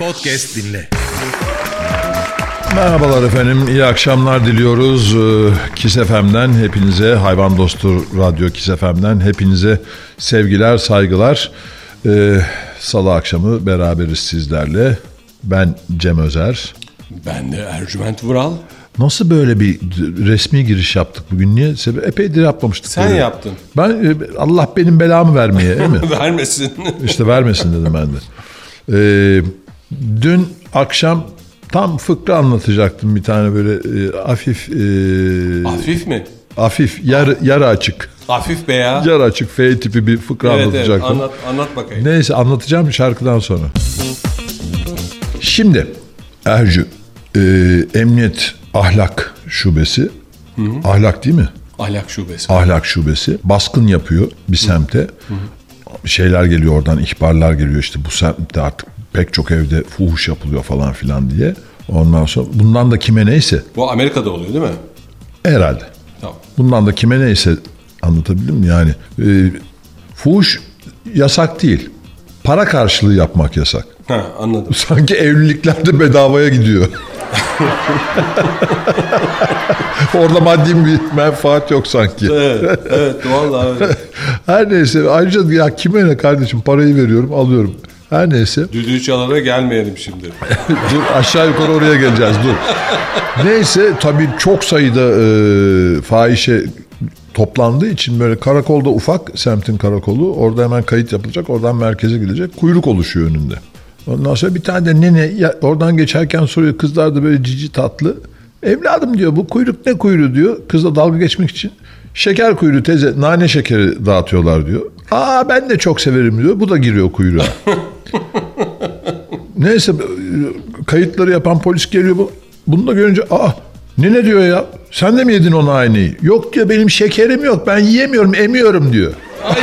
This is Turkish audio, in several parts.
Podcast dinle. Merhabalar efendim, iyi akşamlar diliyoruz. Kiss FM'den hepinize, Hayvan Dostu Radyo Kiss FM'den hepinize sevgiler, saygılar. Salı akşamı beraberiz sizlerle. Ben Cem Özer. Ben de Ercüment Vural. Nasıl böyle bir resmi giriş yaptık bugün? Niye? Epeydir yapmamıştık. Sen böyle. yaptın. Ben Allah benim belamı vermeye, değil mi? Vermesin. İşte vermesin dedim ben de. Dün akşam tam fıkra anlatacaktım, bir tane böyle hafif. Hafif mi? Hafif, yarı açık. Hafif be ya. Yarı açık F tipi bir fıkra anlatacaktım. Evet, anlat bakayım. Neyse, anlatacağım şarkıdan sonra. Şimdi Ercü, Emniyet Ahlak Şubesi. Hı-hı. Ahlak değil mi? Ahlak Şubesi. Ahlak Şubesi baskın yapıyor bir semte. Hı-hı. Şeyler geliyor oradan, ihbarlar geliyor, işte bu semtte artık pek çok evde fuhuş yapılıyor falan filan diye. Ondan sonra bundan da kime neyse. Bu Amerika'da oluyor değil mi? Herhalde. Tamam. Bundan da kime neyse, anlatabildim mi? Yani fuhuş yasak değil. Para karşılığı yapmak yasak. Ha, anladım. Sanki evliliklerde bedavaya gidiyor. Orada maddi bir menfaat yok sanki. Evet vallahi öyle. Her neyse, ayrıca ya kime ne kardeşim, parayı veriyorum, alıyorum. Her neyse. Düdüğü çalara gelmeyelim şimdi. Dur, aşağı yukarı oraya geleceğiz, dur. Neyse, tabii çok sayıda fahişe toplandığı için böyle karakolda, ufak semtin karakolu, orada hemen kayıt yapılacak, oradan merkeze gidecek, kuyruk oluşuyor önünde. Ondan sonra bir tane de nene oradan geçerken soruyor, kızlar da böyle cici tatlı. Evladım diyor, bu kuyruk ne kuyruğu diyor. Kızla dalga geçmek için şeker kuyruğu teyze, nane şekeri dağıtıyorlar diyor. Aa, ben de çok severim diyor. Bu da giriyor kuyruğa. Neyse, kayıtları yapan polis geliyor. Bunu da görünce ne diyor ya? Sen de mi yedin o naneyi? Yok diyor, benim şekerim yok. Ben yiyemiyorum, emiyorum diyor. Ay.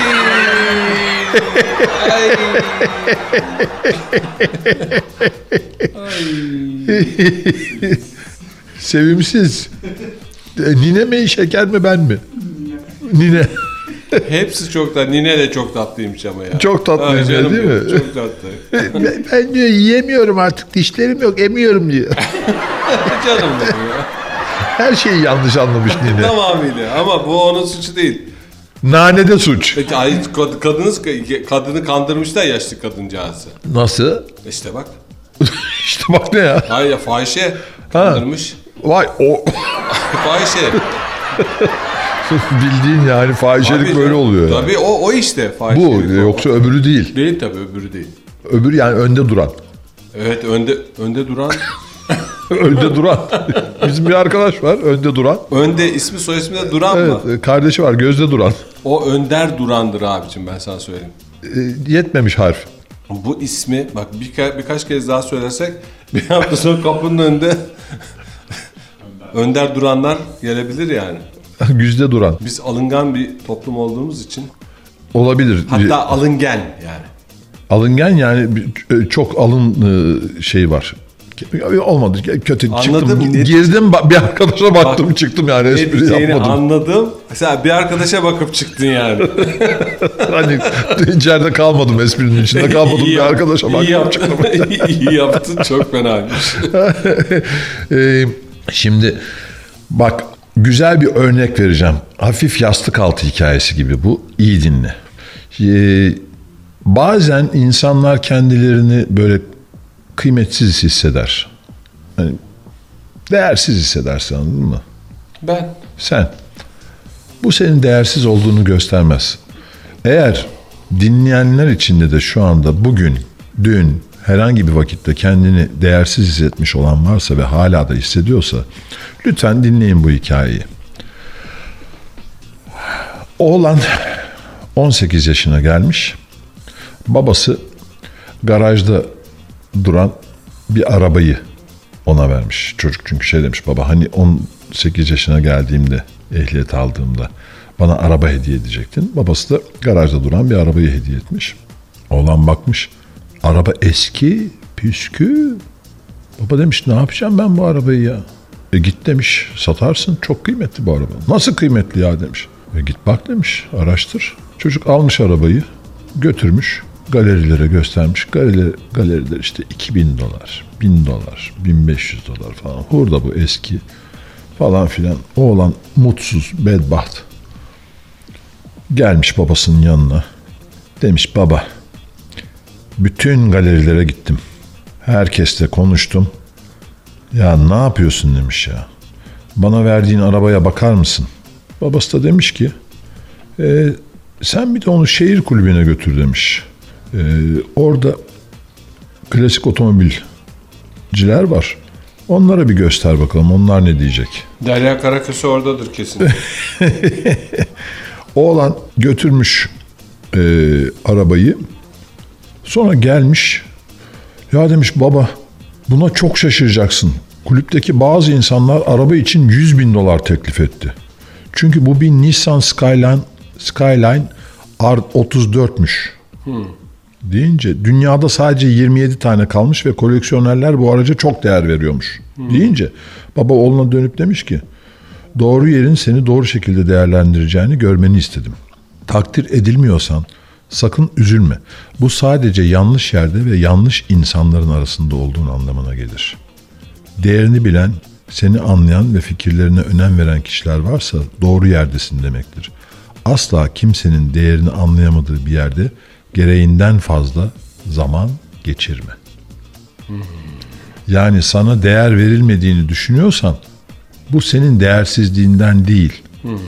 Sevimsiz. Nine mi, şeker mi, ben mi? Nine. Hepsi çok tatlı. Nine de çok tatlıymış ama ya. Çok tatlı değil mi? Çok tatlı. Ben diyor yiyemiyorum artık, dişlerim yok, emiyorum diyor. Canım benim ya. Her şeyi yanlış anlamış Nine. Tamamıyla, ama bu onun suçu değil. Nanede suç. Peki kadını kandırmışlar, yaşlı kadıncağızı. Nasıl? İşte bak. İşte bak ne ya? Hayır ya, fahişe kandırmış. Vay o. Fahişe. Bildiğin yani fahişelik Tabii, böyle oluyor. Tabii yani. O işte Bu fahişelik. yoksa öbürü değil. Değil tabii, öbürü değil. Öbürü yani önde duran. Evet, önde duran. Önde duran. Bizim bir arkadaş var, önde duran. Önde ismi soy ismi de Duran mı? Evet, kardeşi var, gözde duran. O Önder Duran'dır abicim, ben sana söyleyeyim. Yetmemiş harf. Bu ismi bak birkaç kez daha söylersek bir hafta sonra kapının önünde Önder Duranlar gelebilir yani. Güzde duran. Biz alıngan bir toplum olduğumuz için. Olabilir. Hatta alıngen yani. Alıngan yani, çok alın şey var. Olmadı, kötü Anladım. çıktım. Girdim, bir arkadaşa baktım, bak, çıktım yani, espri yapmadım. Anladım. Mesela bir arkadaşa bakıp çıktın yani. Hani içeride kalmadım, esprinin içinde kalmadım, bir arkadaşa baktım, çıktım. İyi yaptın, çok fenaymış. Şimdi bak, güzel bir örnek vereceğim. Hafif yastık altı hikayesi gibi bu. İyi dinle. Bazen insanlar kendilerini böyle kıymetsiz hisseder. Yani değersiz hissedersin, anladın mı? Sen. Bu senin değersiz olduğunu göstermez. Eğer dinleyenler içinde de şu anda, bugün, dün, herhangi bir vakitte kendini değersiz hissetmiş olan varsa ve hala da hissediyorsa, lütfen dinleyin bu hikayeyi. Oğlan 18 yaşına gelmiş. Babası garajda duran bir arabayı ona vermiş. Çocuk çünkü şey demiş, baba hani 18 yaşına geldiğimde, ehliyet aldığımda bana araba hediye edecektin. Babası da garajda duran bir arabayı hediye etmiş. Oğlan bakmış, araba eski, püskü. Baba demiş, ne yapacağım ben bu arabayı ya? Git demiş, satarsın, çok kıymetli bu araba. Nasıl kıymetli ya demiş. Git bak demiş, araştır. Çocuk almış arabayı, götürmüş, galerilere göstermiş. Galeriler işte $2.000, $1.000, $1.500 falan. Hurda bu eski falan filan. Oğlan mutsuz, bedbaht. Gelmiş babasının yanına. Demiş baba, bütün galerilere gittim. Herkesle konuştum. Ya ne yapıyorsun demiş ya. Bana verdiğin arabaya bakar mısın? Babası da demiş ki sen bir de onu şehir kulübüne götür demiş. Orada klasik otomobilciler var. Onlara bir göster bakalım. Onlar ne diyecek? Derya Karaköse oradadır kesin. Oğlan götürmüş arabayı. Sonra gelmiş. Ya demiş baba, buna çok şaşıracaksın. Kulüpteki bazı insanlar araba için $100.000 teklif etti. Çünkü bu bir Nissan Skyline R34'müş. Deyince dünyada sadece 27 tane kalmış ve koleksiyonerler bu araca çok değer veriyormuş. Deyince baba oğluna dönüp demiş ki doğru yerin seni doğru şekilde değerlendireceğini görmeni istedim. Takdir edilmiyorsan sakın üzülme. Bu sadece yanlış yerde ve yanlış insanların arasında olduğun anlamına gelir. Değerini bilen, seni anlayan ve fikirlerine önem veren kişiler varsa doğru yerdesin demektir. Asla kimsenin değerini anlayamadığı bir yerde gereğinden fazla zaman geçirme. Yani sana değer verilmediğini düşünüyorsan bu senin değersizliğinden değil.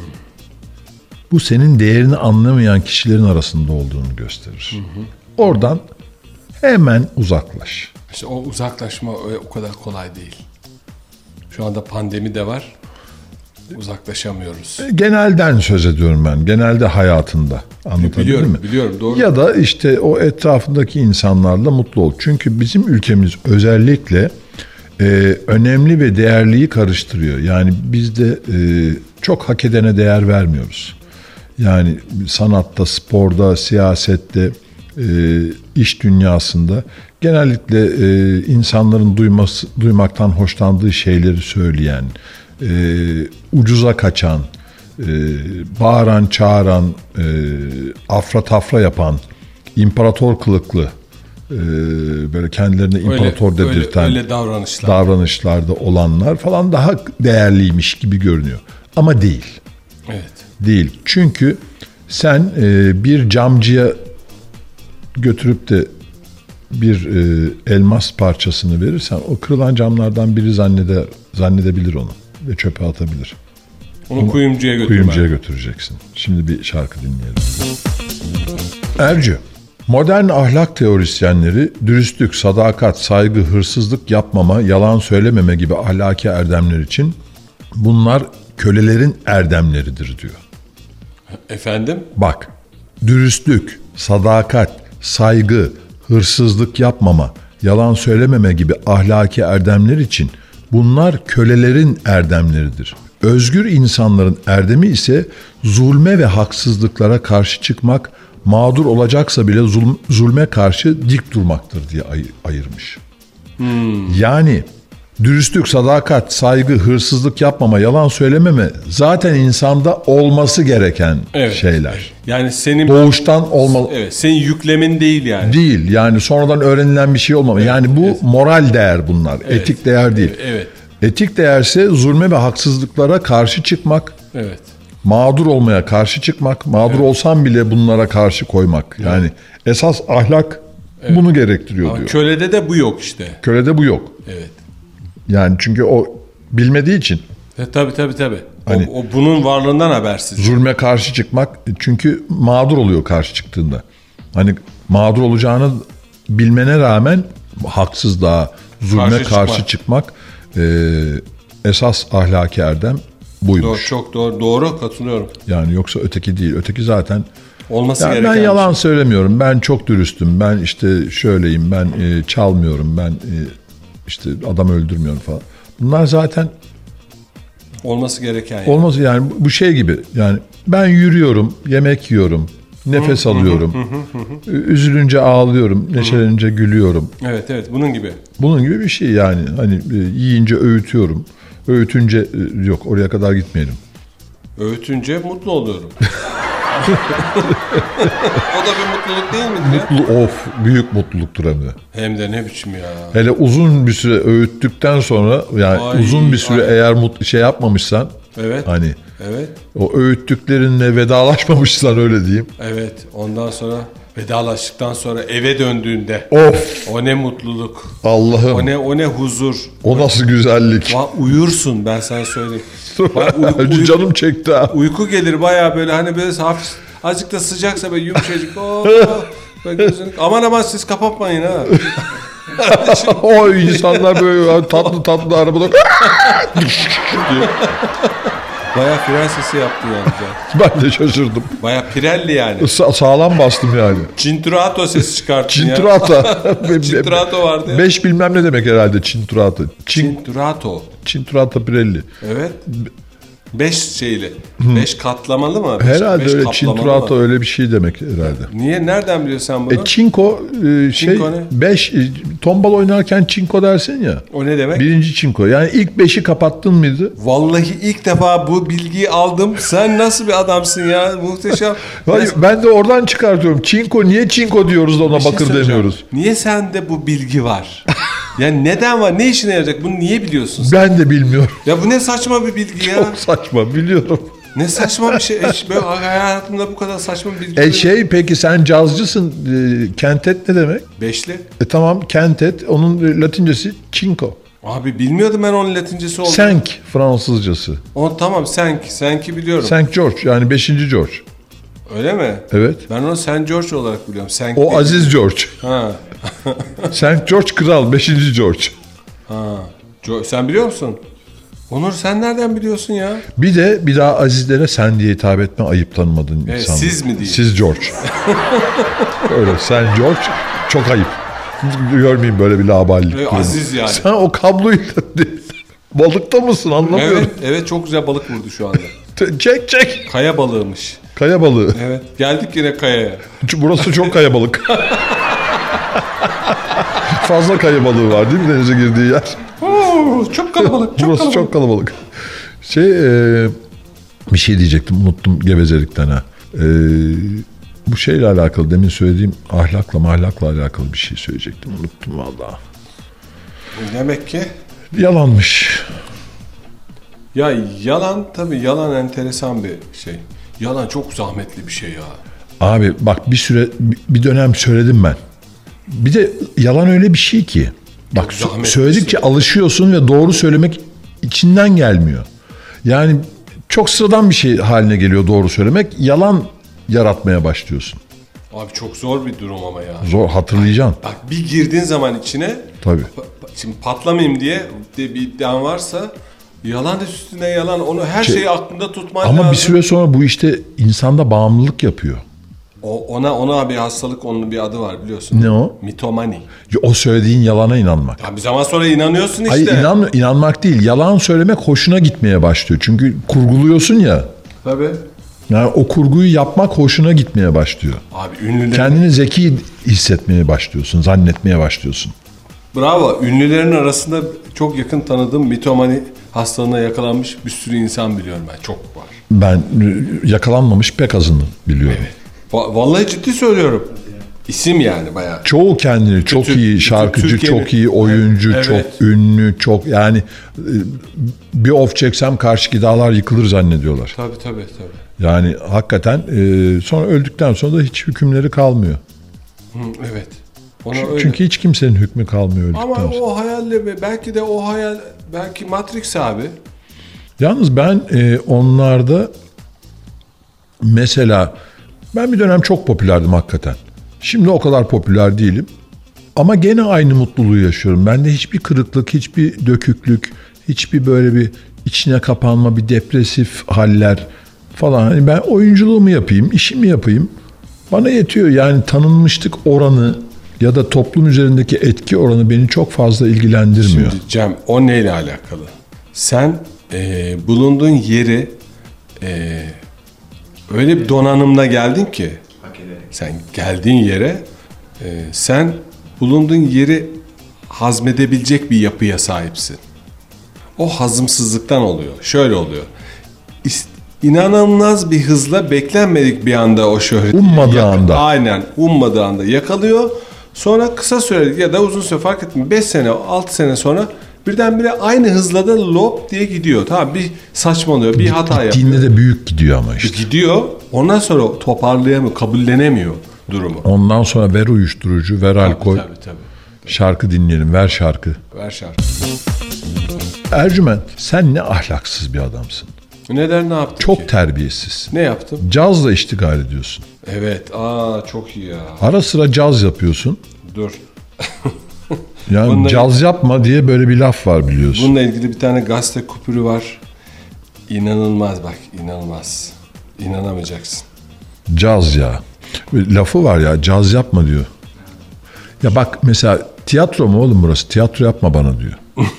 Bu senin değerini anlamayan kişilerin arasında olduğunu gösterir. Oradan hemen uzaklaş. İşte o uzaklaşma o kadar kolay değil. Şu anda pandemi de var. Uzaklaşamıyoruz. Genelden söz ediyorum ben. Genelde hayatında. Anlatabildim mi? Biliyorum. Doğru. Ya da işte o etrafındaki insanlarla mutlu ol. Çünkü bizim ülkemiz özellikle önemli ve değerliyi karıştırıyor. Yani biz de çok hak edene değer vermiyoruz. Yani sanatta, sporda, siyasette, iş dünyasında genellikle insanların duymaktan hoşlandığı şeyleri söyleyen, ucuza kaçan, bağıran, çağıran, afra tafra yapan, imparator kılıklı, böyle kendilerine imparator dedirten öyle davranışlarda olanlar falan daha değerliymiş gibi görünüyor. Ama değil. Evet. Değil. Çünkü sen bir camcıya götürüp de bir elmas parçasını verirsen o kırılan camlardan biri zannedebilir onu ve çöpe atabilir. Onu kuyumcuya götüreceksin. Şimdi bir şarkı dinleyelim. Ercü, modern ahlak teorisyenleri dürüstlük, sadakat, saygı, hırsızlık yapmama, yalan söylememe gibi ahlaki erdemler için bunlar kölelerin erdemleridir diyor. Efendim? Bak, dürüstlük, sadakat, saygı, hırsızlık yapmama, yalan söylememe gibi ahlaki erdemler için bunlar kölelerin erdemleridir. Özgür insanların erdemi ise zulme ve haksızlıklara karşı çıkmak, mağdur olacaksa bile zulme karşı dik durmaktır diye ayırmış. Yani dürüstlük, sadakat, saygı, hırsızlık yapmama, yalan söylememe zaten insanda olması gereken şeyler. Yani senin doğuştan olmalı. Evet, senin yüklemin değil yani. Değil. Yani sonradan öğrenilen bir şey olmamalı. Evet, yani bu moral değer bunlar. Evet, etik değer değil. Evet. Etik değerse zulme ve haksızlıklara karşı çıkmak. Evet. Mağdur olmaya karşı çıkmak. Mağdur olsam bile bunlara karşı koymak. Yani esas ahlak bunu gerektiriyor ama diyor. Kölede de bu yok işte. Kölede bu yok. Evet. Yani çünkü o bilmediği için. Tabii. Hani, o bunun varlığından habersiz. Zulme karşı çıkmak çünkü mağdur oluyor karşı çıktığında. Hani mağdur olacağını bilmene rağmen haksızlığa, zulme karşı çıkmak esas ahlaki erdem buymuş. Doğru, çok doğru katılıyorum. Yani yoksa öteki değil. Öteki zaten olması yani gereken. Ben yalan söylemiyorum. Ben çok dürüstüm. Ben işte şöyleyim. Ben çalmıyorum. Ben işte adam öldürmüyorum falan. Bunlar zaten olması gereken. Yani. Olmaz yani bu şey gibi. Yani ben yürüyorum, yemek yiyorum, nefes alıyorum. Üzülünce ağlıyorum, neşelenince gülüyorum. Evet, bunun gibi. Bunun gibi bir şey yani. Hani yiyince öğütüyorum. Öğütünce yok oraya kadar gitmeyelim. Öğütünce mutlu oluyorum. O da bir mutluluk değil midir ya? Of, büyük mutluluktur hem de. Hem de ne biçim ya. Hele uzun bir süre öğüttükten sonra yani Ay, uzun bir süre eğer şey yapmamışsan Evet. hani Evet. o öğüttüklerinle vedalaşmamışsan öyle diyeyim. Evet. Ondan sonra vedalaştıktan sonra eve döndüğünde Of o ne mutluluk. Allah'ım O ne huzur. o nasıl güzellik. Uyursun ben sana söyleyeyim. Canım çekti ha. Uyku gelir bayağı böyle hani böyle hafif azıcık da sıcaksa böyle yumuşacık. Böyle aman siz kapatmayın ha. O insanlar böyle tatlı tatlı arabada Bayağı fren sesi yaptı yani. ben de şaşırdım. Bayağı Pirelli yani. Sağlam bastım yani. Cinturato sesi çıkarttın ya. Cinturata. Cinturato vardı ya. 5 bilmem ne demek herhalde Cinturata. Cinturato. Cinturata Pirelli. Evet. 5 şeyli. 5 katlamalı mı? Herhalde beş öyle kaplamalı Cinturata mı? öyle bir şey demek herhalde. Niye? Nereden biliyorsun sen bunu? Çinko Çinko ne? 5 tombal oynarken çinko dersin ya. O ne demek? Birinci çinko. Yani ilk 5'i kapattın mıydı? Vallahi ilk defa bu bilgiyi aldım. Sen nasıl bir adamsın ya? Muhteşem. Hayır, ben de oradan çıkartıyorum. Çinko niye çinko diyoruz da ona Bir şey bakır söyleyeceğim. demiyoruz. Niye sende bu bilgi var? Yani neden var? Ne işine yarayacak? Bunu niye biliyorsun sen? Ben de bilmiyorum. Ya bu ne saçma bir bilgi ya? Çok saçma biliyorum. Ne saçma bir şey. Böyle hayatımda bu kadar saçma bir bilgi. Peki sen cazcısın. Kentet ne demek? Beşli. Tamam kentet. Onun latincesi çinko. Abi bilmiyordum ben onun latincesi olduğunu. Senk Fransızcası. Tamam Senki biliyorum. Saint George yani 5. George. Öyle mi? Evet. Ben onu Saint George olarak biliyorum. Senk O değil. Aziz George. Ha. Saint George kral 5. George. Sen biliyor musun? Onur sen nereden biliyorsun ya? Bir de bir daha Azizlere sen diye hitap etme ayıp tanımadığın Evet, insan. siz mi diyeyim? Siz George. Öyle Saint George çok ayıp. Görmeyeyim böyle bir laballik. Aziz yani. Sen o kabloyu balıkta mısın anlamıyorum. Evet çok güzel balık vurdu şu anda. Çek. Kaya balığıymış. Kaya balığı. Evet. Geldik yine kayaya. Burası çok kaya balık. Fazla kaya balığı var değil mi denize girdiği yer? Çok kalabalık. Burası çok kalabalık. Bir şey diyecektim unuttum gevezelikten ha. Bu şeyle alakalı demin söylediğim ahlakla alakalı bir şey söyleyecektim unuttum vallahi. Demek ki Yalanmış. ya yalan tabii yalan enteresan bir şey. Yalan çok zahmetli bir şey ya. Abi bak bir dönem söyledim ben. Bir de yalan öyle bir şey ki. Bak zahmetli söyledikçe şey. alışıyorsun ve doğru söylemek içinden gelmiyor. Yani çok sıradan bir şey haline geliyor doğru söylemek. Yalan yaratmaya başlıyorsun. Abi çok zor bir durum ama ya. Zor hatırlayacaksın. Bak bir girdiğin zaman içine Tabii. Şimdi patlamayayım diye bir iddian varsa yalan üstüne yalan onu her şeyi aklında tutman lazım. Ama bir süre sonra bu işte insanda bağımlılık yapıyor. Ona bir hastalık onun bir adı var biliyorsun. Ne o? Mitomani. O söylediğin yalana inanmak. Ya bir zaman sonra inanıyorsun işte. Hayır inanmak değil. Yalan söylemek hoşuna gitmeye başlıyor. Çünkü kurguluyorsun ya. Tabii. Yani o kurguyu yapmak hoşuna gitmeye başlıyor. Abi ünlülerin... Kendini zeki hissetmeye başlıyorsun, zannetmeye başlıyorsun. Bravo. Ünlülerin arasında çok yakın tanıdığım mitomani hastalığına yakalanmış bir sürü insan biliyorum ben. Çok var. Ben yakalanmamış pek azını biliyorum. Evet. Vallahi ciddi söylüyorum. İsim yani bayağı. Çoğu kendini çok iyi şarkıcı, Türkiye'nin... çok iyi oyuncu, Evet. çok ünlü, çok yani bir of çeksem karşı dağlar yıkılır zannediyorlar. Tabii. Yani hakikaten sonra öldükten sonra da hiç hükümleri kalmıyor. Evet. Çünkü hiç kimsenin hükmü kalmıyor öldükten Ama sonra. o hayalle belki de o hayal belki Matrix abi. Yalnız ben onlarda mesela ben bir dönem çok popülerdim hakikaten. Şimdi o kadar popüler değilim. Ama gene aynı mutluluğu yaşıyorum. Bende hiçbir kırıklık, hiçbir döküklük, hiçbir böyle bir içine kapanma, bir depresif haller falan. Hani ben oyunculuğumu yapayım, işimi yapayım. Bana yetiyor. Yani tanınmışlık oranı ya da toplum üzerindeki etki oranı beni çok fazla ilgilendirmiyor. Şimdi Cem o neyle alakalı? Sen bulunduğun yeri öyle bir donanımla geldin ki sen geldiğin yere sen bulunduğun yeri hazmedebilecek bir yapıya sahipsin. O hazımsızlıktan oluyor. Şöyle oluyor. inanılmaz bir hızla beklenmedik bir anda o şöhreti. Ummadığı anda. Aynen ummadığı anda yakalıyor. Sonra kısa süreli ya da uzun süre fark etmiyor. 5 sene 6 sene sonra birdenbire aynı hızla da lop diye gidiyor. Tamam bir saçmalıyor bir hata yapıyor. Gittiğinde de büyük gidiyor ama işte. Gidiyor ondan sonra toparlayamıyor kabullenemiyor durumu. Ondan sonra ver uyuşturucu, ver alkol. Tabii. Şarkı dinleyelim, ver şarkı. Ver şarkı. Ercüment, sen ne ahlaksız bir adamsın. Neden ne yaptın Çok ki? terbiyesiz. Ne yaptım? Cazla iştigal ediyorsun. Evet. Çok iyi ya. Ara sıra caz yapıyorsun. Dur. Yani Bununla- caz yapma diye böyle bir laf var biliyorsun. Bununla ilgili bir tane gazete kupürü var. İnanılmaz bak. İnanılmaz. İnanamayacaksın. Caz ya. Lafı var ya, caz yapma diyor. Ya bak mesela tiyatro mu oğlum burası? Tiyatro yapma bana diyor.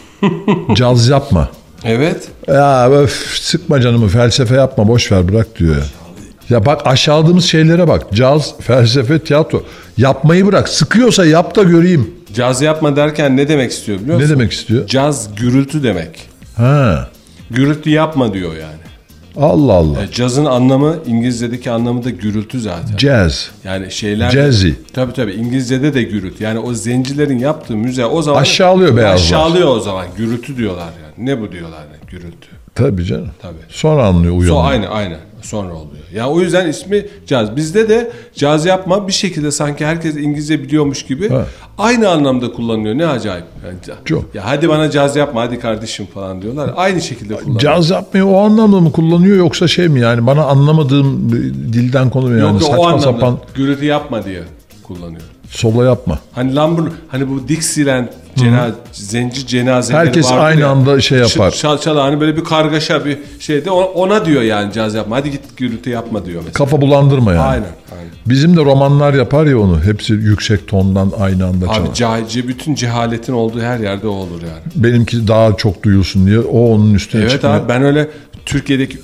Caz yapma. Evet. Ya öf, sıkma canımı, felsefe yapma, boş ver bırak diyor ya. Ya bak aşağıladığımız şeylere bak. Caz, felsefe, tiyatro. Yapmayı bırak. Sıkıyorsa yap da göreyim. Caz yapma derken ne demek istiyor biliyor Ne musun? demek istiyor? Caz gürültü demek. Ha. Gürültü yapma diyor yani. Allah Allah. Cazın anlamı İngilizce'deki anlamı da gürültü zaten. Jazz. Yani şeyler... Jazzy. Tabii İngilizce'de de gürültü. Yani o zencilerin yaptığı müze o zaman... Aşağılıyor beyazlar. Aşağılıyor o zaman. Gürültü diyorlar yani. Ne bu diyorlar yani gürültü. Tabii canım. Tabii. Sonra anlıyor, uyanıyor. Aynen. Sonra oluyor. Ya o yüzden ismi caz. Bizde de caz yapma bir şekilde sanki herkes İngilizce biliyormuş gibi Ha. aynı anlamda kullanılıyor. Ne acayip. Yani, Çok. Ya hadi bana caz yapma hadi kardeşim falan diyorlar. Aynı şekilde kullanıyor. Caz yapmayı o anlamda mı kullanıyor yoksa şey mi yani bana anlamadığım dilden konu mu yani Yok, o saçma anlamda sapan gürültü yapma diye kullanıyor. solo yapma. Hani hani bu Dixieland zenci cenazeleri Herkes vardır aynı ya. anda şey yapar. Çal hani böyle bir kargaşa bir şeyde ona diyor yani caz yapma. Hadi git gürültü yapma diyor mesela. Kafa bulandırma yani. Aynen. Bizim de romanlar yapar ya onu. Hepsi yüksek tondan aynı anda çalar. Abi bütün cehaletin olduğu her yerde o olur yani. Benimki daha çok duyulsun diye o onun üstüne Evet çıkmıyor. abi ben öyle Türkiye'deki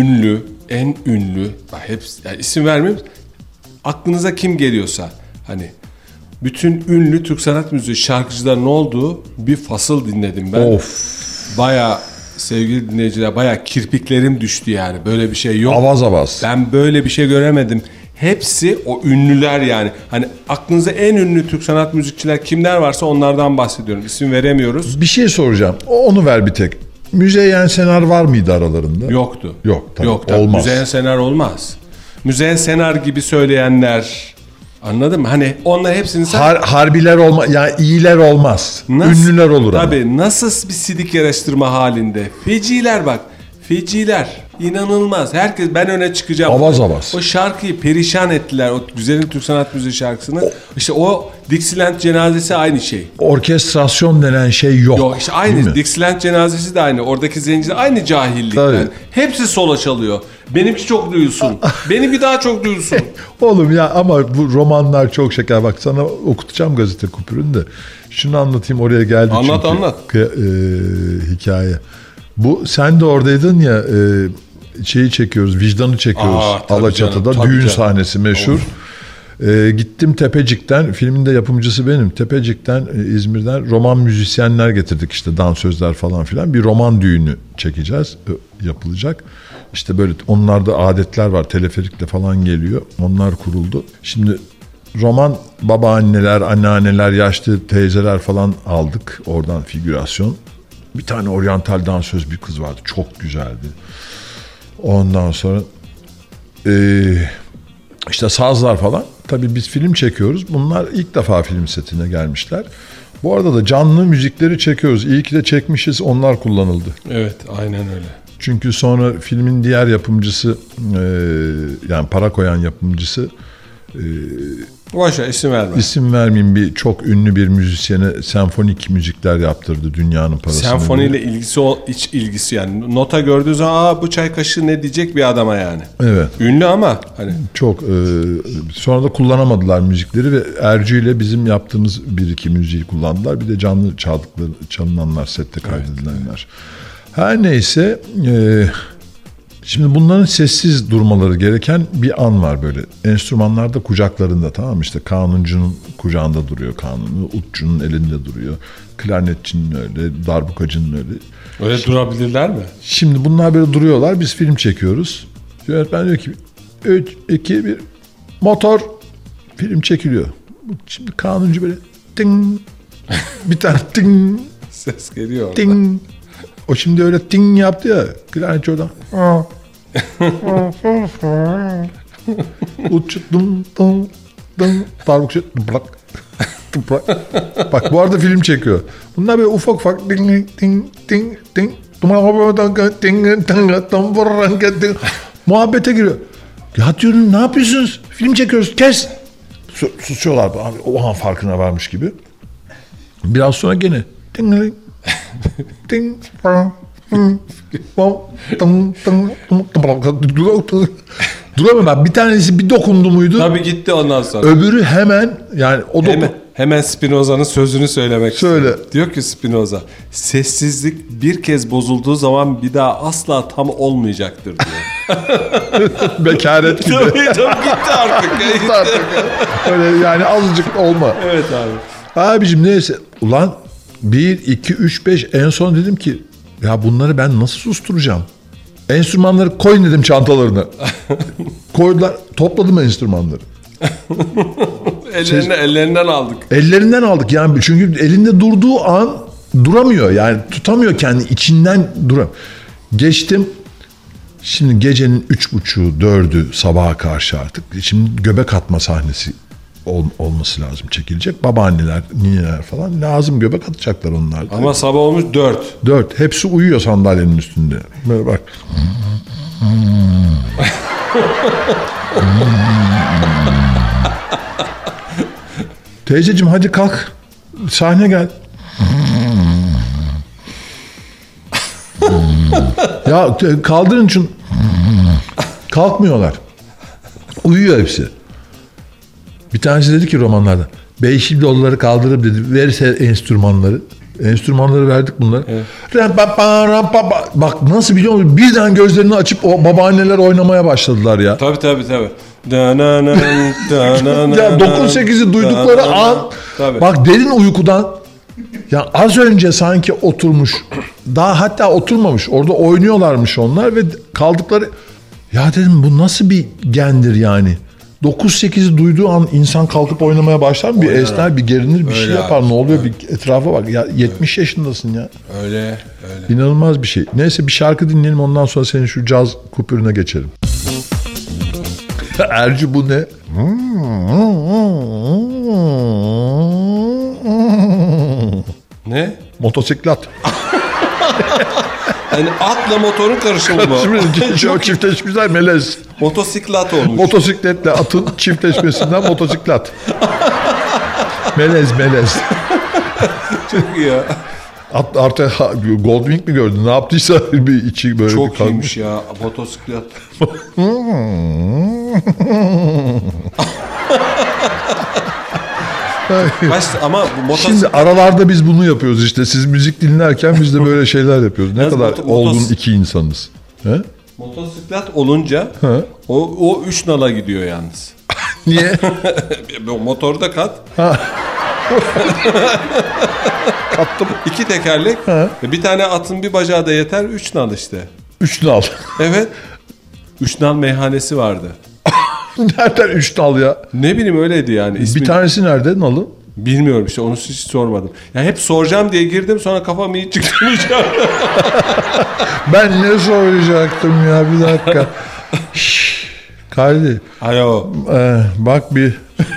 en ünlü hepsi yani isim vermeyeyim. Aklınıza kim geliyorsa hani bütün ünlü Türk sanat müziği şarkıcıların olduğu bir fasıl dinledim ben. Of. Baya sevgili dinleyiciler baya kirpiklerim düştü yani. Böyle bir şey yok. Avaz. Ben böyle bir şey göremedim. Hepsi o ünlüler yani. Hani aklınıza en ünlü Türk sanat müzikçiler kimler varsa onlardan bahsediyorum. İsim veremiyoruz. Bir şey soracağım. Onu ver bir tek. Müzeyyen Senar var mıydı aralarında? Yoktu. Yok tabii. Yok tabii. Olmaz. Müzeyyen Senar olmaz. Müzeyyen Senar gibi söyleyenler anladın mı? Hani onlar hepsini sen... Harbiler olmaz. Yani iyiler olmaz. Ünlüler olur ama. Tabii nasıl bir sidik yarıştırma halinde. Feciler bak. Feciler. İnanılmaz. Herkes ben öne çıkacağım. Avaz. O şarkıyı perişan ettiler. O güzelin Türk sanat müziği şarkısını. İşte o Dixieland cenazesi aynı şey. Orkestrasyon denen şey yok. Yok işte Değil aynı. mi? Dixieland cenazesi de aynı. Oradaki zenciler aynı cahillikten. Tabii. Hepsi sola çalıyor. Benimki çok duyulsun. Benimki daha çok duyulsun. Oğlum ya ama bu romanlar çok şeker. Bak sana okutacağım gazete kupürünü de. Şunu anlatayım oraya geldi Anlat. Hikaye. Bu sen de oradaydın ya şeyi çekiyoruz, vicdanı çekiyoruz. Tabii Alaçatı'da canım, tabii düğün canım. sahnesi meşhur. Gittim Tepecik'ten, filmin de yapımcısı benim. Tepecik'ten, İzmir'den roman müzisyenler getirdik işte dansözler falan filan. Bir roman düğünü çekeceğiz, yapılacak. İşte böyle onlarda adetler var, teleferikle falan geliyor. Onlar kuruldu. Şimdi roman babaanneler, anneanneler, yaşlı teyzeler falan aldık oradan figürasyon. Bir tane oryantal dansöz bir kız vardı. Çok güzeldi. Ondan sonra işte sazlar falan. Tabii biz film çekiyoruz. Bunlar ilk defa film setine gelmişler. Bu arada da canlı müzikleri çekiyoruz. İyi ki de çekmişiz. Onlar kullanıldı. Evet aynen öyle. Çünkü sonra filmin diğer yapımcısı yani para koyan yapımcısı Boşver isim verme. isim vermeyeyim bir çok ünlü bir müzisyene senfonik müzikler yaptırdı dünyanın parasını. Senfoniyle iç ilgisi yani. Nota gördüğü zaman bu çay kaşığı ne diyecek bir adama yani. Evet. Ünlü ama hani. Çok sonra da kullanamadılar müzikleri ve Ercü ile bizim yaptığımız bir iki müziği kullandılar. Bir de canlı çalınanlar, sette kaydedilenler. Her neyse şimdi bunların sessiz durmaları gereken bir an var böyle. Enstrümanlar da kucaklarında, tamam mı? İşte kanuncunun kucağında duruyor kanunu, utçunun elinde duruyor. Klarnetçinin öyle, darbukacının öyle. Öyle durabilirler mi? Şimdi bunlar böyle duruyorlar. Biz film çekiyoruz. Yönetmen diyor ki 3, 2, 1 motor, film çekiliyor. Şimdi kanuncu böyle ting bir tane ting Ses geliyor orada. ting. O şimdi öyle ting yaptı ya. Klarnetçi oradan. Uç dım dım dım. Parmakçı tıplak tıplak. Bak bu arada film çekiyor. Bunlar böyle ufak ufak ting ting ting ting. Muhabbete giriyor. Ya diyorum ne yapıyorsunuz? Film çekiyoruz. Kes. Susuyorlar. Abi, o an farkına varmış gibi. Biraz sonra gene ting ting duramam ben. Bir tanesi bir dokundu muydu? Tabii gitti ondan sonra. Öbürü hemen yani o Hemen Spinoza'nın sözünü söylemek Söyle. istiyorum. Diyor ki Spinoza, sessizlik bir kez bozulduğu zaman bir daha asla tam olmayacaktır diyor. bekaret gibi. Tabii gitti artık. Gitti artık. Öyle yani azıcık olma. Evet abi. Abicim neyse. Ulan 1, 2, 3, 5 en son dedim ki ya bunları ben nasıl susturacağım? Enstrümanları koyun dedim çantalarına. Koydular. Topladım enstrümanları. Ellerinden aldık. Ellerinden aldık yani çünkü elinde durduğu an duramıyor yani tutamıyor kendi içinden duram. Geçtim. Şimdi gecenin 3.30'u 4'ü sabaha karşı artık. Şimdi göbek atma sahnesi olması lazım çekilecek. Babaanneler, nineler falan lazım göbek atacaklar onlar. Ama sabah olmuş 4. 4. Hepsi uyuyor sandalyenin üstünde. Böyle bak. Teyzeciğim hadi kalk. Sahne gel. Ya kaldırın şunu. Kalkmıyorlar. Uyuyor hepsi. Bir tanesi dedi ki romanlarda. Bey şimdi onları kaldırıp dedi. Verirse enstrümanları. Enstrümanları verdik bunlara. Evet. Bak nasıl biliyor musun? Birden gözlerini açıp o babaanneler oynamaya başladılar ya. Tabii. Ya 9-8'i duydukları an bak derin uykudan ya az önce sanki oturmuş daha hatta oturmamış orada oynuyorlarmış onlar ve kaldıkları ya dedim bu nasıl bir gendir yani 9-8'i duyduğu an insan kalkıp oynamaya başlar mı? Bir esner, bir gerilir, bir öyle şey yapar. Abi. Ne oluyor? Evet. Bir etrafa bak. Ya 70 yaşındasın ya. Öyle. İnanılmaz bir şey. Neyse bir şarkı dinleyelim ondan sonra senin şu caz kupürüne geçelim. Ercü bu ne? Ne? Motosiklet. Yani atla motorun karışımı bu. Şimdi çiftleşmişler melez. Motosiklet olmuş. Motosikletle atın çiftleşmesinden motosiklet. melez. Çok iyi ya. Artık Goldwing mi gördün? Ne yaptıysa bir içi böyle çok bir iyiymiş ya motosiklet. Ama şimdi aralarda biz bunu yapıyoruz işte. Siz müzik dinlerken biz de böyle şeyler yapıyoruz. Ne kadar olgun iki insanız. He? Motosiklet olunca o 3 nala gidiyor yalnız. Niye? Motoru da kat. Kattım. 2 tekerlek. Bir tane atın bir bacağı da yeter. 3 nal işte. 3 nal. Evet. 3 nal meyhanesi vardı. Nereden 3 nal ya? Ne bileyim öyleydi yani. Bir tanesi nerede nalı? Bilmiyorum işte onu hiç sormadım. Ya hep soracağım diye girdim sonra kafam iyi çıktı. Ben ne soracaktım ya bir dakika. Kardi. Alo. Bak bir.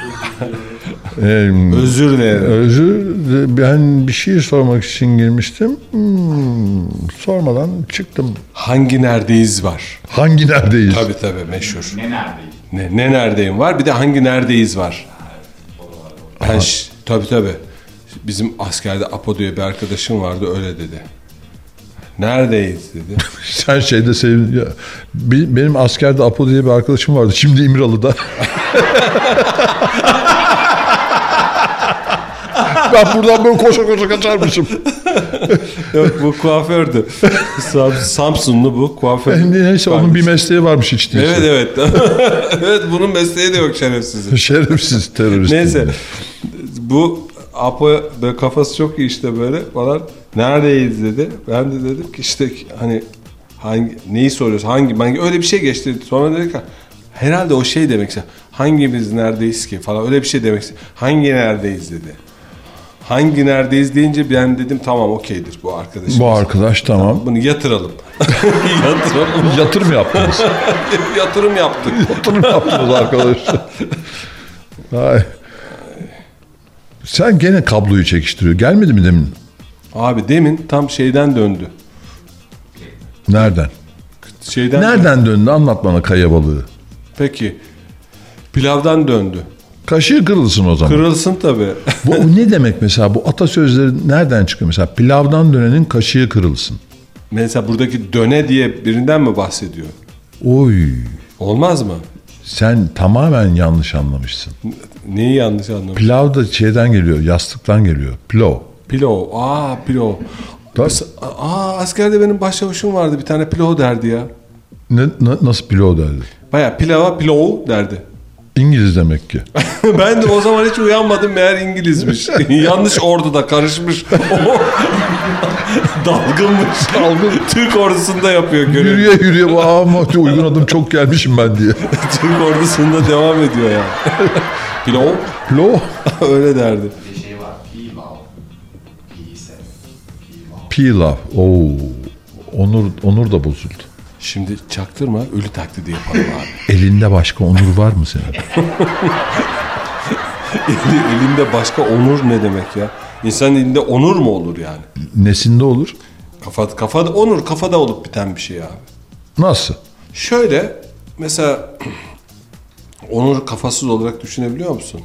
Özür dilerim. Ben bir şey sormak için girmiştim. Sormadan çıktım. Hangi neredeyiz var? Hangi neredeyiz? Tabii meşhur. Ne neredeyim? Ne neredeyim var? Bir de hangi neredeyiz var? Tabii. Bizim askerde Apo diye bir arkadaşım vardı öyle dedi. Neredeyiz dedi. Sen şeyde sevin. Benim askerde Apo diye bir arkadaşım vardı. Şimdi İmralı'da. Ben buradan böyle koşa kaçarmışım. Yok bu kuafördü. Samsunlu bu kuaför. Neyse onun bir mesleği varmış hiç değilse. Evet. Evet bunun mesleği de yok şerefsizin. Şerefsiz terörist. Neyse bu Apo böyle kafası çok iyi işte böyle falan. Neredeyiz dedi. Ben de dedim ki işte hani neyi soruyoruz? Hangi öyle bir şey geçti. Sonra dedik ki herhalde o şey demek istiyor. Hangimiz neredeyiz ki falan öyle bir şey demek istiyor. Hangi neredeyiz dedi. Hangi neredeyiz deyince ben dedim tamam okeydir bu arkadaş. Bu arkadaş tamam. Bunu yatıralım. Yatırım yaptınız. Yatırım yaptık. Yatırım yaptınız arkadaşlar. Ay. Sen gene kabloyu çekiştiriyor. Gelmedi mi demin? Abi demin tam şeyden döndü. Nereden? Nereden döndü? Anlat bana kaya balığı. Peki. Pilavdan döndü. Kaşığı kırılsın o zaman. Kırılsın tabii. Bu ne demek mesela? Bu atasözleri nereden çıkıyor? Mesela pilavdan dönenin kaşığı kırılsın. Mesela buradaki döne diye birinden mi bahsediyor? Oy. Olmaz mı? Sen tamamen yanlış anlamışsın. Neyi yanlış anlamış? Pilav da şeyden geliyor, yastıktan geliyor. Pilov. Pilov. Pilov. Askerde benim başçavuşum vardı. Bir tane pilov derdi ya. Nasıl pilov derdi? Baya pilava pilov derdi. İngiliz demek ki. Ben de o zaman hiç uyanmadım meğer İngilizmiş. Yanlış orduda karışmış. Dalgınmış. Türk ordusunda yapıyor görev. Yürüye ama uygun adım çok gelmişim ben diye. Türk ordusunda devam ediyor yani. Pilov. Öyle derdi. Bir şey var. Pilav. Pilav. Oo. Onur da bozuldu. Şimdi çaktırma ölü taklidi yapalım abi. Elinde başka onur var mı senin? Elinde başka onur ne demek ya? İnsanın elinde onur mu olur yani? Nesinde olur? Kafada onur kafada olup biten bir şey abi. Nasıl? Şöyle mesela onur kafasız olarak düşünebiliyor musun?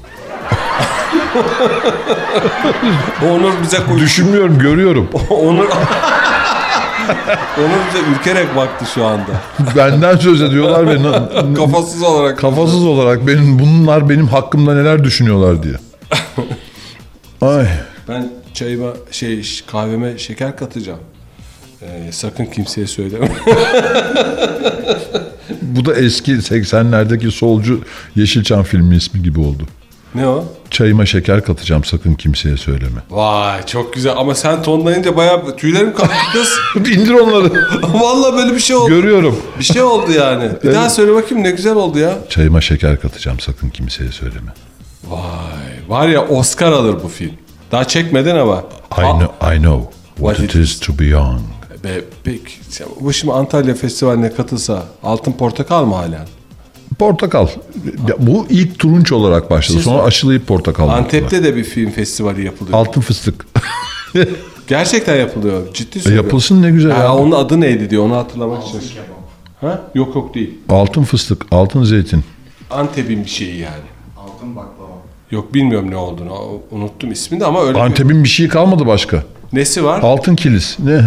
Onur bize Düşünmüyorum, görüyorum. Onur bize ürkerek baktı şu anda. Benden söz ediyorlar ve kafasız olarak bunlar benim hakkımda neler düşünüyorlar diye. Ay. Ben çayıma kahveme şeker katacağım. Sakın kimseye söyleme. Bu da eski 80'lerdeki solcu Yeşilçam filmi ismi gibi oldu. Ne o? Çayıma şeker katacağım, sakın kimseye söyleme. Vay çok güzel ama sen tonlayınca bayağı tüylerim kalktı kız. İndir onları. Vallahi böyle bir şey oldu. Görüyorum. Bir şey oldu yani. Bir daha söyle bakayım ne güzel oldu ya. Çayıma şeker katacağım, sakın kimseye söyleme. Vay var ya Oscar alır bu film. Daha çekmedin ama. I know what it is to be young. Peki bu şimdi Antalya Festivali'ne katılsa Altın Portakal mı halen? Portakal. Bu ilk turunç olarak başladı. Sonra aşılayıp portakal. Antep'te de bir film festivali yapılıyor. Altın fıstık. Gerçekten yapılıyor. Ciddi söylüyorum. Yapılsın ne güzel. Onun adı neydi diyor. Onu hatırlamak için. Ha? Yok değil. Altın fıstık, altın zeytin. Antep'in bir şeyi yani. Altın baklava. Yok bilmiyorum ne olduğunu. Unuttum ismini de ama öyle. Antep'in bir şeyi kalmadı başka. Nesi var? Altın kilis. Ne?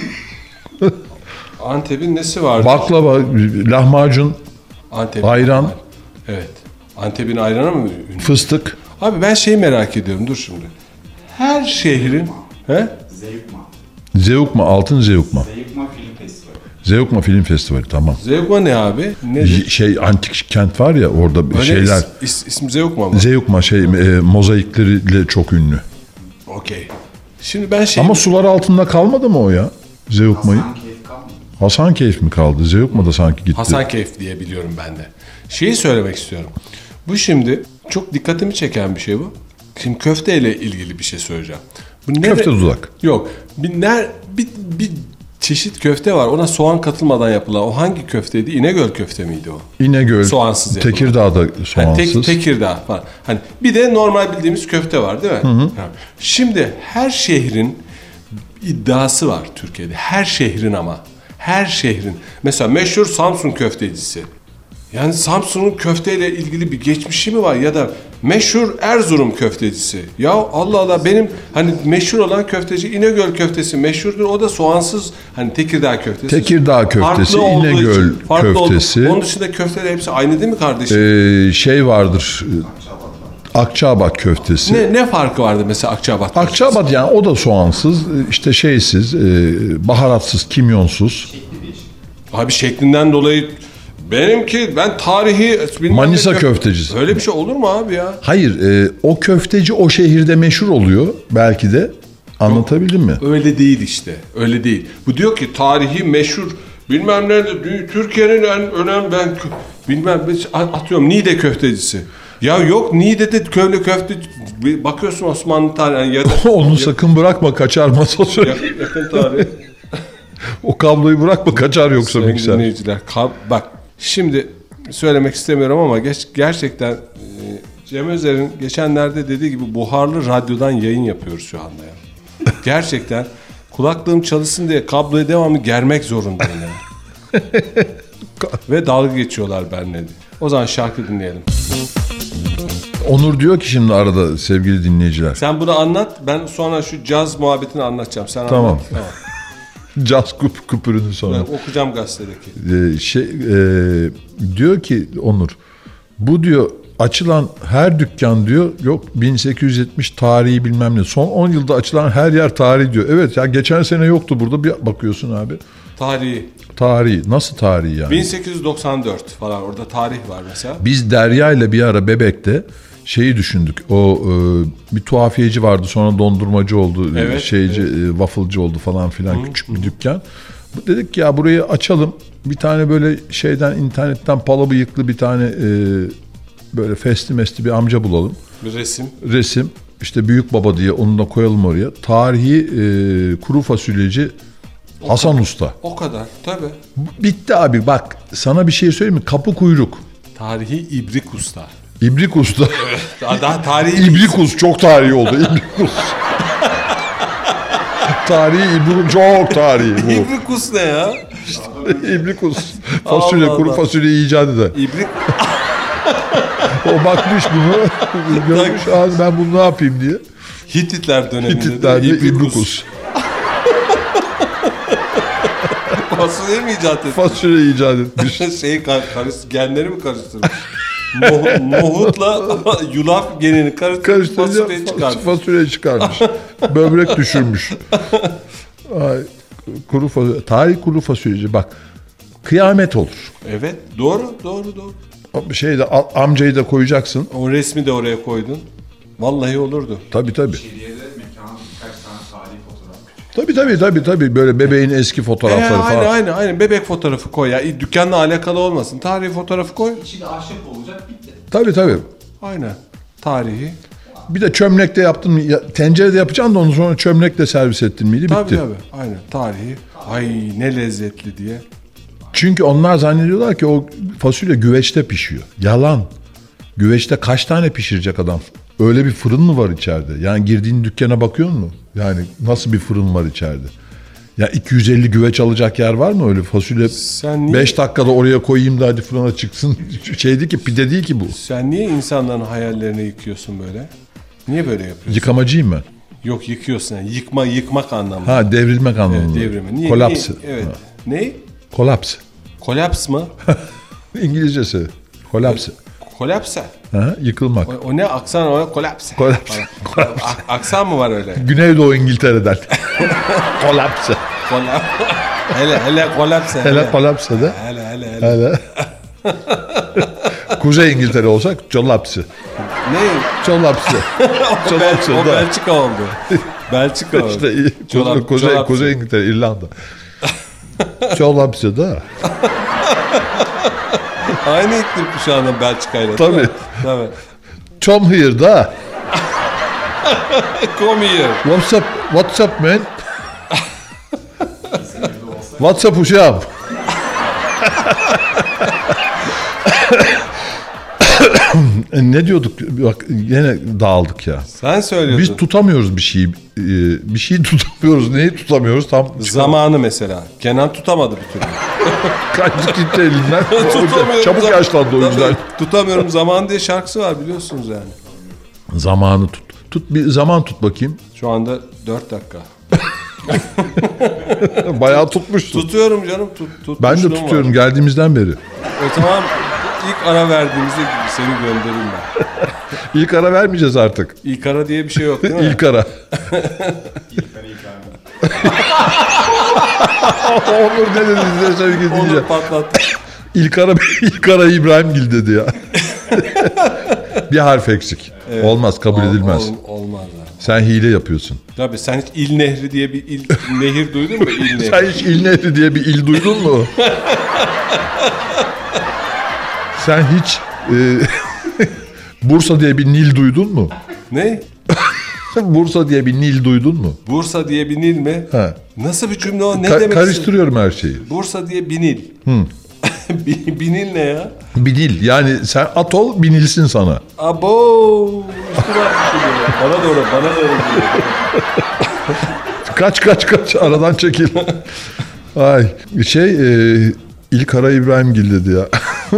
Antep'in nesi var? Baklava, lahmacun, ayran. Var. Evet. Antep'in ayranı mı ünlü? Fıstık. Abi ben merak ediyorum. Dur şimdi. Her şehrin Zeugma. Altın Zeugma. Zeugma Film Festivali. Zeugma Film Festivali, tamam. Zeugma ne abi? Antik kent var ya orada öyle şeyler. İsmi Zeugma mı? Zeugma mozaikleriyle çok ünlü. Okey. Şimdi ben Ama sular altında kalmadı mı o ya? Zeugma'yı. Hasankeyf kalmadı. Hasankeyf mi kaldı? Zeugma da sanki gitti. Hasankeyf diye biliyorum ben de. Şeyi söylemek istiyorum. Bu şimdi çok dikkatimi çeken bir şey bu. Şimdi köfteyle ilgili bir şey söyleyeceğim. Köfte dudak. Yok. Bir çeşit köfte var. Ona soğan katılmadan yapılan. O hangi köfteydi? İnegöl köfte miydi o? İnegöl. Soğansız yapılan. Tekirdağ'da soğansız. Yani Tekirdağ falan. Hani bir de normal bildiğimiz köfte var değil mi? Hı. Şimdi her şehrin iddiası var Türkiye'de. Her şehrin ama. Her şehrin. Mesela meşhur Samsun köftecisi. Yani Samsun'un köfteyle ilgili bir geçmişi mi var? Ya da meşhur Erzurum köftecisi. Ya Allah Allah benim hani meşhur olan köfteci İnegöl köftesi meşhurdur. O da soğansız hani Tekirdağ köftesi. Tekirdağ köftesi, İnegöl köftesi. Onun dışında köfteler hepsi aynı değil mi kardeşim? Şey vardır. Akçaabat köftesi. Ne farkı vardı mesela Akçaabat köftesi? Akçaabat yani o da soğansız, işte şeysiz, baharatsız, kimyonsuz. Abi şeklinden dolayı ben tarihi Manisa köftecisi. Öyle bir şey olur mu abi ya? Hayır, o köfteci o şehirde meşhur oluyor belki de. Anlatabildim mi? Öyle değil işte. Öyle değil. Bu diyor ki tarihi meşhur bilmem nerede Türkiye'nin en önemli bilmem atıyorum Niğde köftecisi. Ya yok Niğde'de köylü köfte bakıyorsun Osmanlı tarihi ya da Onu sakın bırakma, kaçar masa sürekli. yakın tarih. O kabloyu bırakma, kaçar yoksa Sayın bilgisayar. dinleyiciler, bak şimdi söylemek istemiyorum ama gerçekten Cem Özer'in geçenlerde dediği gibi buharlı radyodan yayın yapıyoruz şu anda ya. Gerçekten kulaklığım çalışsın diye kabloyu devamlı germek zorundayım yani. Ve dalga geçiyorlar benimle. O zaman şarkı dinleyelim. Onur diyor ki şimdi arada sevgili dinleyiciler. Sen bunu anlat, ben sonra şu caz muhabbetini anlatacağım. Sen Tamam. anlat. Tamam. Caz küpürünü sonra. Ben okuyacağım gazetedeki. Diyor ki Onur, bu diyor açılan her dükkan diyor, yok 1870 tarihi bilmem ne, son 10 yılda açılan her yer tarihi diyor. Evet ya, geçen sene yoktu burada, bir bakıyorsun abi. Tarihi. Nasıl tarihi yani? 1894 falan, orada tarih var mesela. Biz Derya ile bir ara Bebek'te şeyi düşündük. O bir tuhafiyeci vardı, sonra dondurmacı oldu, Evet, wafflecı oldu falan filan, küçük bir dükkan. Dedik ya burayı açalım. Bir tane böyle şeyden, internetten pala bıyıklı bir tane böyle fesli mesli bir amca bulalım. Bir Resim. İşte büyük baba diye onu da koyalım oraya. Tarihi kuru fasulyeci Hasan Usta. O kadar tabii. Bitti abi, bak sana bir şey söyleyeyim mi? Kapı kuyruk. Tarihi İbrik Usta. İbrik Usta. Daha tarihi İbrikus çok tarihi oldu. İbrikus. Tarihi İbrikus çok tarihi bu. İbrikus ne ya? İbrikus. Fasulye, Allah kuru Allah. fasulye icat eder. İbrik O bakmış bunu. Görmüş abi, ben bunu ne yapayım diye. Hititler döneminde Hititler diye İbrikus. Fasulye mi icat etti? Fasulye icat etmiş. Genleri mi karıştırmış? Nohutla yulaf genini karıştırmış, fasulye çıkarmış. Fasulye çıkarmış. Böbrek düşürmüş. Ay, kuru fasulye. Tarih kuru fasulyeci, bak. Kıyamet olur. Evet, doğru. O şeyde amcayı da koyacaksın. O resmi de oraya koydun. Vallahi olurdu. Tabii. İçeriye de mekanın birkaç tane tarihi fotoğraf. Tabii. Böyle bebeğin eski fotoğrafları falan. Aynen. Bebek fotoğrafı koy ya. Dükkanla alakalı olmasın. Tarihi fotoğrafı koy. İçinde ahşap olacak, bitti. Tabii. Aynen. Tarihi. Bir de çömlekte yaptın mı? Tencerede yapacaksın da onu sonra çömlekle servis ettin miydi? Bitti. Tabii. Aynen. Tarihi. Ay ne lezzetli diye. Çünkü onlar zannediyorlar ki o fasulye güveçte pişiyor. Yalan. Güveçte kaç tane pişirecek adam? Öyle bir fırın mı var içeride? Yani girdiğin dükkana bakıyor musun? Yani nasıl bir fırın var içeride? Ya 250 güveç alacak yer var mı öyle fasulye? Sen niye- 5 dakikada oraya koyayım da hadi fırına çıksın. Şeydi ki, pide değil ki bu. Sen niye insanların hayallerini yıkıyorsun böyle? Niye böyle yapıyorsun? Yıkamacıyım ben. Yok, yıkıyorsun yani. Yıkmak anlamında. Ha, devrilmek anlamında. Evet, devrimi. Niye? Kolaps. Evet. Ha. Ne? Kolaps. Kolaps mı? İngilizcesi. Kolaps. Kolapsa. Ha, yıkılmak. O ne aksan, o kolapsa. Kolaps. Aksan mı var öyle? Güneydoğu İngiltere'den. Kolaps. hele kolapsa. Hele kolaps da. Hele. Hele. Kuzey İngiltere olsak Collaps'ı. Ne? Collaps'ı. O Belçika oldu. Belçika oldu. İşte Kuzey İngiltere, İrlanda. Collaps'ı da. Aynı iklim kuşağında Belçika'yla. Tabii. Tabii. Tom here da. Come here. What's up man? What's up uşağım? Ne diyorduk? Bak yine dağıldık ya. Sen söylüyordun. Biz tutamıyoruz bir şeyi. Bir şeyi tutamıyoruz. Neyi tutamıyoruz? Tam Zamanı mesela. Kenan tutamadı bir türlü. kaçtı gitti elinden. Tutamıyorum. Çabuk yaşlandı o yüzden. Tutamıyorum zaman diye şarkısı var, biliyorsunuz yani. Zamanı tut. Bir zaman tut bakayım. Şu anda 4 dakika. Bayağı tutmuşsun. Tutuyorum canım. Ben de tutmuşluğum tutuyorum var. geldiğimizden beri. O zaman ilk ara verdiğimizde seni göndereyim ben. İlk ara vermeyeceğiz artık. İlk ara diye bir şey yok değil mi? İlk ara. Onur ne dedi size sevgili Onu dinleyiciler? patlattı. İlk ara İbrahimgil dedi ya. Bir harf eksik. Olmaz, kabul edilmez. Olmaz. Sen hile yapıyorsun. Tabii sen hiç İl Nehri diye bir nehir duydun mu? İl Nehri. Sen hiç İl Nehri diye bir il duydun mu? Sen hiç Bursa diye bir Nil duydun mu? Ne? Bursa diye bir Nil duydun mu? Bursa diye bir Nil mi? Ha. Nasıl bir cümle o? Ne demek? Karıştırıyorum her şeyi. Bursa diye bir Nil. Binil ne ya? Bir Nil. Yani sen atol binilsin sana. Abo. Üstüne atmış. Bana doğru geliyor. Kaç aradan çekil. Ay İlkara İbrahimgil dedi ya.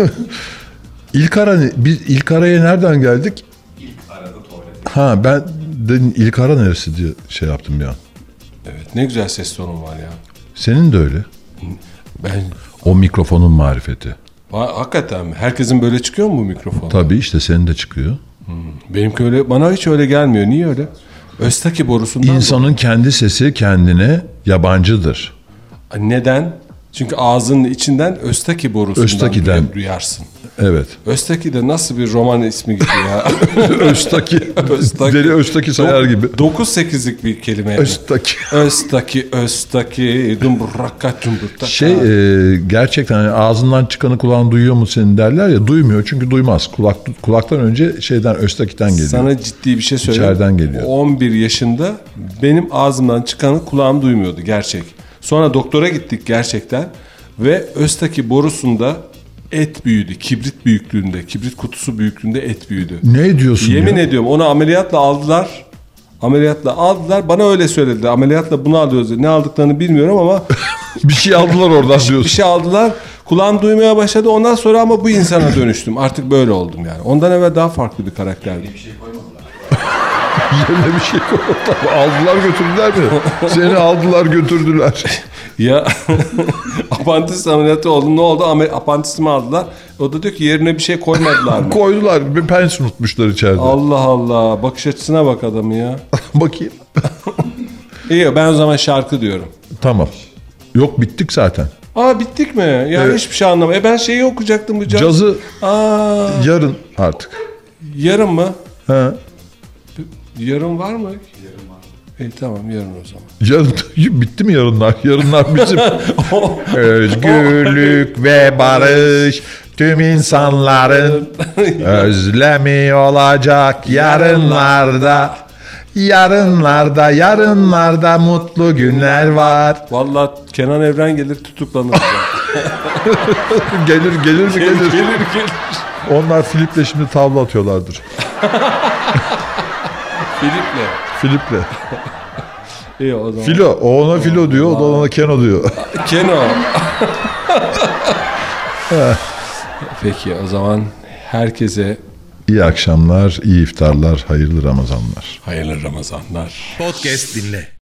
Biz İlkara'ya nereden geldik? İlk arada tuvalet. Ha ben dedim İlkara neresi diye şey yaptım bir an. Evet, ne güzel ses tonun var ya. Senin de öyle. Ben O mikrofonun marifeti. hakikaten mi? Herkesin böyle çıkıyor mu bu mikrofon? Tabii işte senin de çıkıyor. Benimki öyle, bana hiç öyle gelmiyor. Niye öyle? Östaki borusundan İnsanın kendi sesi kendine yabancıdır. Neden? Çünkü ağzının içinden Östaki borusundan Östaki'den. duyarsın. Evet. Östaki de nasıl bir roman ismi gibi ya. Östaki. Deli Östaki sayar gibi. 9-8'lik bir kelime. Östaki. Östaki, dumburaka, dumburaka. Gerçekten hani ağzından çıkanı kulağın duyuyor mu senin derler ya, duymuyor çünkü duymaz. Kulaktan önce Östaki'den geliyor. Sana ciddi bir şey söyleyeyim. İçeriden geliyor. 11 yaşında benim ağzımdan çıkanı kulağım duymuyordu gerçek. Sonra doktora gittik gerçekten ve Östaki borusunda et büyüdü. Kibrit büyüklüğünde, kibrit kutusu büyüklüğünde et büyüdü. Ne diyorsun Yemin ya? ediyorum, onu ameliyatla aldılar. Bana öyle söylediler. Ameliyatla bunu alıyoruz. Ne aldıklarını bilmiyorum ama Bir şey aldılar oradan bir diyorsun. şey aldılar. Kulağım duymaya başladı. Ondan sonra ama bu insana dönüştüm. Artık böyle oldum yani. Ondan evvel daha farklı bir karakterdim. Bir şey koymadılar. Yerine bir şey koydular. Aldılar götürdüler mi? Seni aldılar götürdüler. Ya apandisit ameliyatı oldum. Ne oldu? Apandisimi aldılar. O da diyor ki yerine bir şey koymadılar mı? Koydular. Bir pens unutmuşlar içeride. Allah Allah. Bakış açısına bak adamı ya. Bakayım. İyi, ben o zaman şarkı diyorum. Tamam. Yok bittik zaten. Aa, bittik mi? Ya Evet. hiçbir şey anlamadım. Ben şeyi okuyacaktım bu caz. Cazı Aa, yarın artık. yarın mı? He. Yarın var mı? Yarım var. İyi, tamam, yarın o zaman. Yarın bitti mi yarınlar? Yarınlar bizim. Özgürlük ve barış tüm insanların özlemi olacak yarınlarda. Yarınlarda mutlu günler var. Vallahi Kenan Evren gelir tutuklanır. Gelir mi gelir. gelir. Onlar Filip'le şimdi tavla atıyorlardır. Filip'le. İyi o zaman. Filo. O ona Filo diyor. O da ona Keno diyor. Keno. Peki o zaman herkese İyi akşamlar, iyi iftarlar, hayırlı Ramazanlar. hayırlı Ramazanlar. Podcast dinle.